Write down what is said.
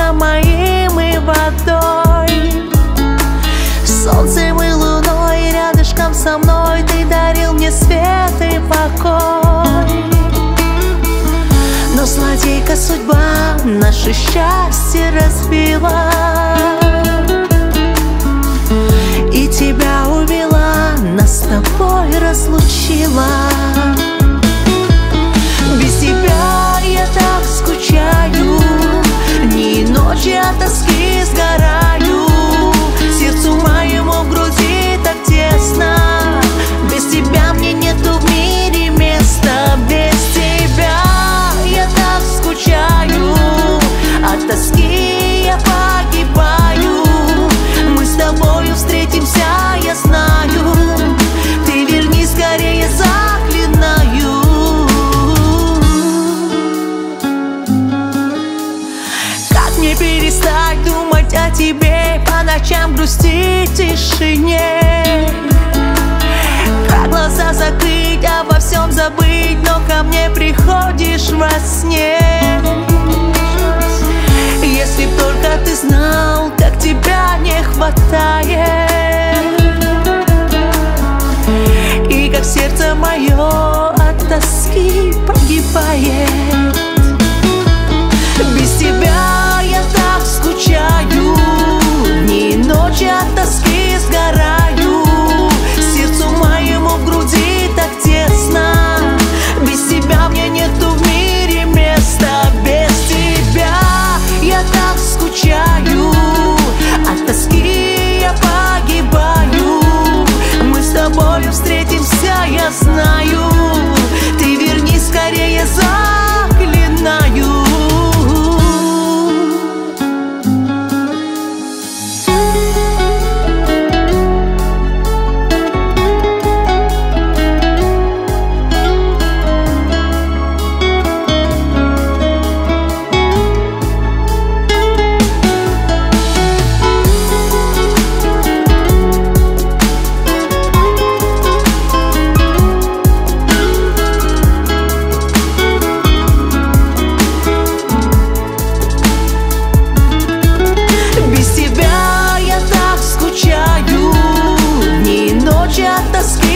небом моим и водой, солнцем и луной. Рядышком со мной ты дарил мне свет и покой. Но злодейка судьба наше счастье разбила, и тебя увела, нас с тобой разлучила. Без тебя я так скучаю, дни и ночи от тоски сгораю. Сердцу моему в груди так тесно, без тебя мне нету в мире места. Без тебя я так скучаю, от тоски я погибаю. Мы с тобою встретимся, я знаю, ты верни скорее, заклинаю. Как мне перестать думать о тебе, по ночам грустить в тишине? Как глаза закрыть, обо всем забыть, но ко мне приходишь во сне. Если б только ты знал, как тебя не хватает, и как сердце мое от тоски погибает. Без тебя я так скучаю, дни и ночи от тоски сгораю. Сердцу моему в груди так тесно, без тебя мне нету в мире места. Без тебя я так скучаю, от тоски я погибаю. Мы с тобою встретимся, я знаю, ты верни скорее, заклинаю. От тоски